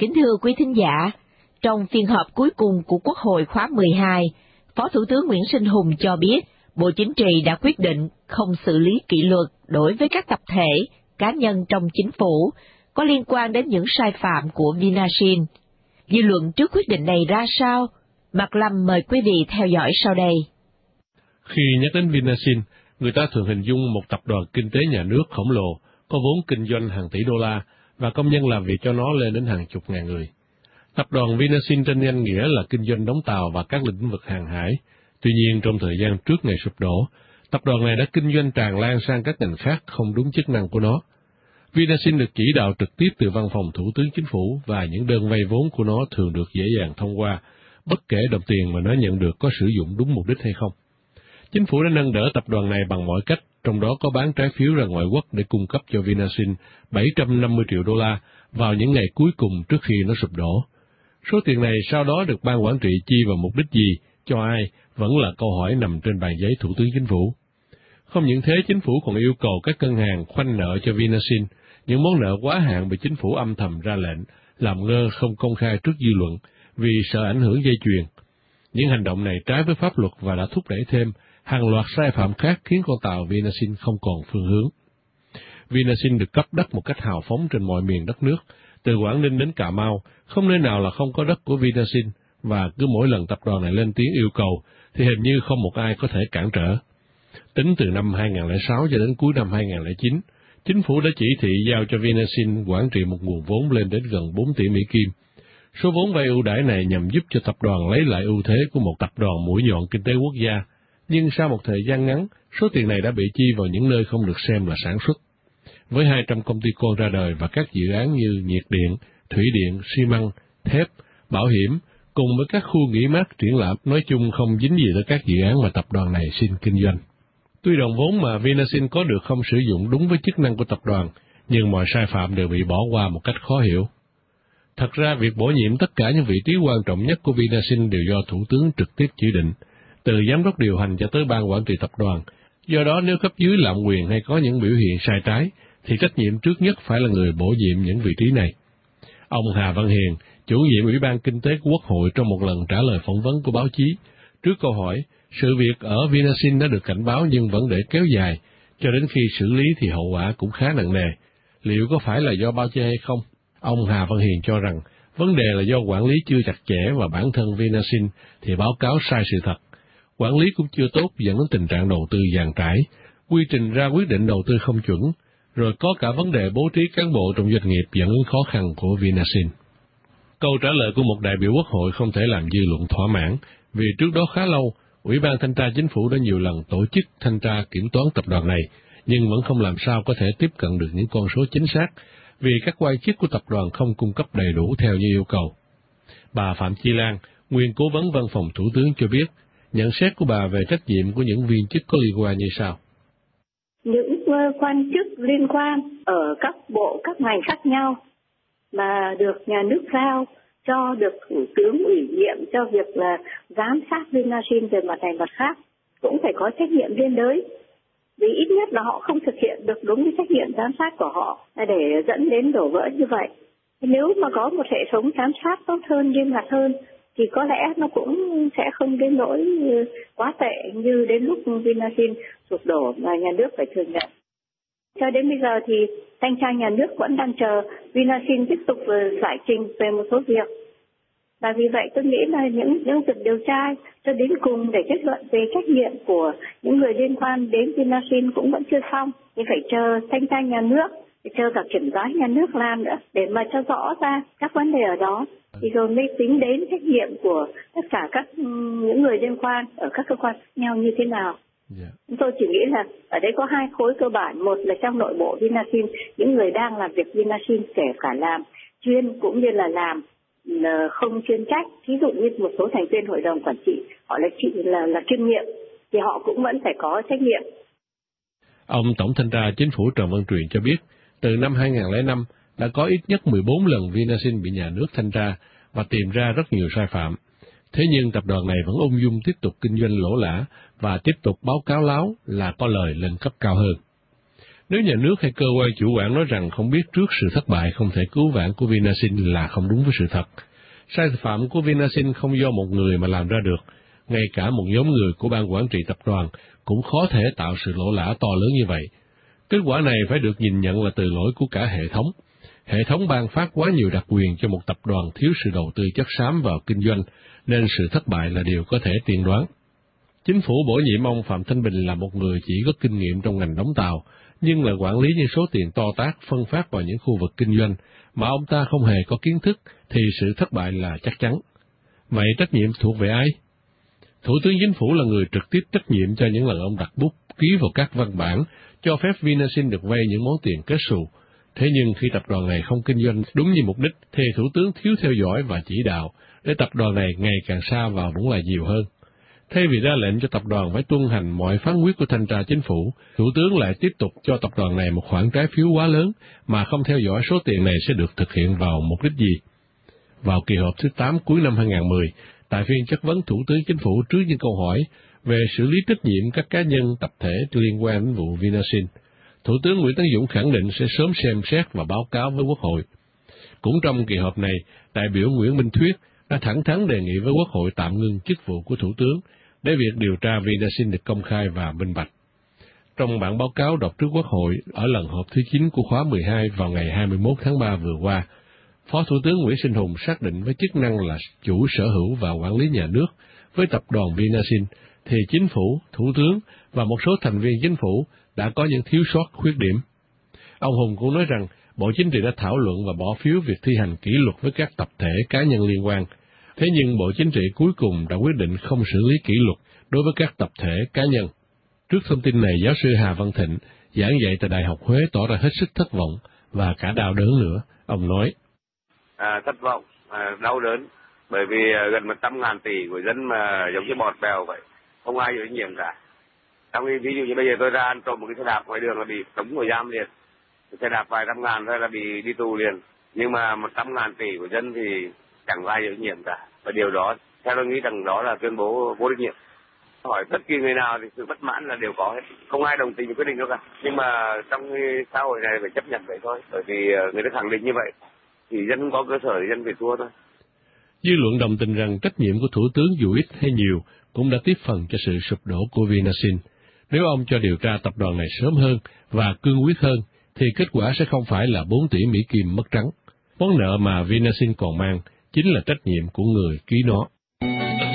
Kính thưa quý thính giả, trong phiên họp cuối cùng của Quốc hội khóa 12, Phó Thủ tướng Nguyễn Sinh Hùng cho biết Bộ Chính trị đã quyết định không xử lý kỷ luật đối với các tập thể, cá nhân trong chính phủ có liên quan đến những sai phạm của Vinashin. Dư luận trước quyết định này ra sao? Mạc Lâm mời quý vị theo dõi sau đây. Khi nhắc đến Vinashin, người ta thường hình dung một tập đoàn kinh tế nhà nước khổng lồ, có vốn kinh doanh hàng tỷ đô la và công nhân làm việc cho nó lên đến hàng chục ngàn người. Tập đoàn Vinashin trên danh nghĩa là kinh doanh đóng tàu và các lĩnh vực hàng hải. Tuy nhiên, trong thời gian trước ngày sụp đổ, tập đoàn này đã kinh doanh tràn lan sang các ngành khác không đúng chức năng của nó. Vinashin được chỉ đạo trực tiếp từ văn phòng Thủ tướng Chính phủ và những đơn vay vốn của nó thường được dễ dàng thông qua, bất kể đồng tiền mà nó nhận được có sử dụng đúng mục đích hay không. Chính phủ đã nâng đỡ tập đoàn này bằng mọi cách, trong đó có bán trái phiếu ra ngoại quốc để cung cấp cho Vinashin 750 triệu đô la vào những ngày cuối cùng trước khi nó sụp đổ. Số tiền này sau đó được ban quản trị chi vào mục đích gì, cho ai, vẫn là câu hỏi nằm trên bàn giấy Thủ tướng Chính phủ. Không những thế, Chính phủ còn yêu cầu các ngân hàng khoanh nợ cho Vinashin, những món nợ quá hạn bị Chính phủ âm thầm ra lệnh, làm ngơ không công khai trước dư luận, vì sợ ảnh hưởng dây chuyền. Những hành động này trái với pháp luật và đã thúc đẩy thêm hàng loạt sai phạm khác khiến con tàu Vinashin không còn phương hướng. Vinashin được cấp đất một cách hào phóng trên mọi miền đất nước, từ Quảng Ninh đến Cà Mau, không nơi nào là không có đất của Vinashin, và cứ mỗi lần tập đoàn này lên tiếng yêu cầu, thì hình như không một ai có thể cản trở. Tính từ năm 2006 cho đến cuối năm 2009, Chính phủ đã chỉ thị giao cho Vinashin quản trị một nguồn vốn lên đến gần 4 tỷ Mỹ Kim. Số vốn vay ưu đãi này nhằm giúp cho tập đoàn lấy lại ưu thế của một tập đoàn mũi nhọn kinh tế quốc gia, nhưng sau một thời gian ngắn, số tiền này đã bị chi vào những nơi không được xem là sản xuất. Với 200 công ty con ra đời và các dự án như nhiệt điện, thủy điện, xi măng, thép, bảo hiểm, cùng với các khu nghỉ mát triển lãm, nói chung không dính gì tới các dự án mà tập đoàn này xin kinh doanh. Tuy đồng vốn mà Vinashin có được không sử dụng đúng với chức năng của tập đoàn, nhưng mọi sai phạm đều bị bỏ qua một cách khó hiểu. Thật ra, việc bổ nhiệm tất cả những vị trí quan trọng nhất của Vinashin đều do Thủ tướng trực tiếp chỉ định, từ giám đốc điều hành cho tới ban quản trị tập đoàn. Do đó, nếu cấp dưới lạm quyền hay có những biểu hiện sai trái, thì trách nhiệm trước nhất phải là người bổ nhiệm những vị trí này. Ông Hà Văn Hiền, chủ nhiệm Ủy ban Kinh tế của Quốc hội, trong một lần trả lời phỏng vấn của báo chí, trước câu hỏi, sự việc ở Vinashin đã được cảnh báo nhưng vẫn để kéo dài, cho đến khi xử lý thì hậu quả cũng khá nặng nề. Liệu có phải là do bao che hay không? Ông Hà Văn Hiền cho rằng, vấn đề là do quản lý chưa chặt chẽ và bản thân Vinashin thì báo cáo sai sự thật. Quản lý cũng chưa tốt dẫn đến tình trạng đầu tư dàn trải, quy trình ra quyết định đầu tư không chuẩn, rồi có cả vấn đề bố trí cán bộ trong doanh nghiệp dẫn đến khó khăn của Vinashin. Câu trả lời của một đại biểu Quốc hội không thể làm dư luận thỏa mãn, vì trước đó khá lâu, Ủy ban Thanh tra Chính phủ đã nhiều lần tổ chức thanh tra kiểm toán tập đoàn này, nhưng vẫn không làm sao có thể tiếp cận được những con số chính xác, vì các quan chức của tập đoàn không cung cấp đầy đủ theo như yêu cầu. Bà Phạm Chi Lan, nguyên cố vấn văn phòng Thủ tướng cho biết, nhận xét của bà về trách nhiệm của những viên chức có liên quan như sau. Những quan chức liên quan ở các bộ, các ngành khác nhau mà được nhà nước giao cho được Thủ tướng ủy nhiệm cho việc là giám sát Vinashin về mặt này mặt khác cũng phải có trách nhiệm liên đới. Vì ít nhất là họ không thực hiện được đúng cái trách nhiệm giám sát của họ để dẫn đến đổ vỡ như vậy. Nếu mà có một hệ thống giám sát tốt hơn, nghiêm ngặt hơn, thì có lẽ nó cũng sẽ không đến nỗi quá tệ như đến lúc Vinashin sụp đổ mà nhà nước phải thừa nhận. Cho đến bây giờ thì thanh tra nhà nước vẫn đang chờ Vinashin tiếp tục giải trình về một số việc. Và vì vậy tôi nghĩ là những việc điều tra cho đến cùng để kết luận về trách nhiệm của những người liên quan đến Vinashin cũng vẫn chưa xong. Thì phải chờ thanh tra nhà nước, chờ cả kiểm toán nhà nước làm nữa để mà cho rõ ra các vấn đề ở đó. Thì rồi mới tính đến trách nhiệm của tất cả những người liên quan ở các cơ quan khác nhau như thế nào. Tôi chỉ nghĩ là ở đây có hai khối cơ bản. Một là trong nội bộ Vinashin, những người đang làm việc Vinashin kể cả làm chuyên cũng như là làm không chuyên trách. Ví dụ như một số thành viên hội đồng quản trị, họ là chuyên nghiệp, thì họ cũng vẫn phải có trách nhiệm. Ông Tổng Thanh tra Chính phủ Trần Văn Truyền cho biết, từ năm 2005 đã có ít nhất 14 lần Vinashin bị nhà nước thanh tra và tìm ra rất nhiều sai phạm. Thế nhưng tập đoàn này vẫn ung dung tiếp tục kinh doanh lỗ lã và tiếp tục báo cáo láo là có lời lên cấp cao hơn. Nếu nhà nước hay cơ quan chủ quản nói rằng không biết trước sự thất bại không thể cứu vãn của Vinasin là không đúng với sự thật. Sai phạm của Vinasin không do một người mà làm ra được, ngay cả một nhóm người của ban quản trị tập đoàn cũng khó thể tạo sự lỗ lã to lớn như vậy. Kết quả này phải được nhìn nhận là từ lỗi của cả hệ thống. Hệ thống ban phát quá nhiều đặc quyền cho một tập đoàn thiếu sự đầu tư chất xám vào kinh doanh, nên sự thất bại là điều có thể tiên đoán. Chính phủ bổ nhiệm ông Phạm Thanh Bình là một người chỉ có kinh nghiệm trong ngành đóng tàu, nhưng là quản lý những số tiền to tát phân phát vào những khu vực kinh doanh, mà ông ta không hề có kiến thức, thì sự thất bại là chắc chắn. Vậy trách nhiệm thuộc về ai? Thủ tướng Chính phủ là người trực tiếp trách nhiệm cho những lần ông đặt bút ký vào các văn bản, cho phép Vinasin được vay những món tiền kết xù. Thế nhưng khi tập đoàn này không kinh doanh đúng như mục đích, thì Thủ tướng thiếu theo dõi và chỉ đạo, để tập đoàn này ngày càng xa vào vũng lầy nhiều hơn. Thay vì ra lệnh cho tập đoàn phải tuân hành mọi phán quyết của thanh tra chính phủ, Thủ tướng lại tiếp tục cho tập đoàn này một khoản trái phiếu quá lớn mà không theo dõi số tiền này sẽ được thực hiện vào mục đích gì. Vào kỳ họp thứ 8 cuối năm 2010, tại phiên chất vấn Thủ tướng Chính phủ trước những câu hỏi về xử lý trách nhiệm các cá nhân tập thể liên quan đến vụ Vinasin, Thủ tướng Nguyễn Tấn Dũng khẳng định sẽ sớm xem xét và báo cáo với Quốc hội. Cũng trong kỳ họp này, đại biểu Nguyễn Minh Thuyết đã thẳng thắn đề nghị với Quốc hội tạm ngưng chức vụ của Thủ tướng để việc điều tra Vinasin được công khai và minh bạch. Trong bản báo cáo đọc trước Quốc hội ở lần họp thứ 9 của khóa 12 vào ngày 21 tháng 3 vừa qua, Phó Thủ tướng Nguyễn Sinh Hùng xác định với chức năng là chủ sở hữu và quản lý nhà nước với tập đoàn Vinasin, thì Chính phủ, Thủ tướng và một số thành viên Chính phủ đã có những thiếu sót khuyết điểm. Ông Hùng cũng nói rằng Bộ Chính trị đã thảo luận và bỏ phiếu việc thi hành kỷ luật với các tập thể cá nhân liên quan. Thế nhưng Bộ Chính trị cuối cùng đã quyết định không xử lý kỷ luật đối với các tập thể cá nhân. Trước thông tin này, giáo sư Hà Văn Thịnh, giảng dạy tại Đại học Huế tỏ ra hết sức thất vọng và cả đau đớn nữa. Ông nói: thất vọng, đau đớn, bởi vì gần 100.000 tỷ của dân mà giống như bọt bèo vậy, không ai chịu trách nhiệm cả. Trong khi ví dụ như bây giờ tôi ra ăn trộm một cái xe đạp ngoài đường là bị tống vào giam liền, xe đạp vài trăm ngàn thôi là bị đi tù liền. Nhưng mà 100.000 tỷ của dân thì chẳng ai chịu trách nhiệm cả, và điều đó theo tôi nghĩ rằng đó là tuyên bố vô trách nhiệm. Hỏi bất kỳ người nào thì sự bất mãn là đều có hết, không ai đồng tình với quyết định đâu cả. Nhưng mà trong xã hội này phải chấp nhận vậy thôi, bởi vì người ta khẳng định như vậy thì dân không có cơ sở thì dân phải thua thôi. Dư luận đồng tình rằng trách nhiệm của Thủ tướng dù ít hay nhiều cũng đã tiếp phần cho sự sụp đổ của Vinasin. Nếu ông cho điều tra tập đoàn này sớm hơn và cương quyết hơn, thì kết quả sẽ không phải là 4 tỷ Mỹ Kim mất trắng. Món nợ mà Vinasin còn mang chính là trách nhiệm của người ký nó.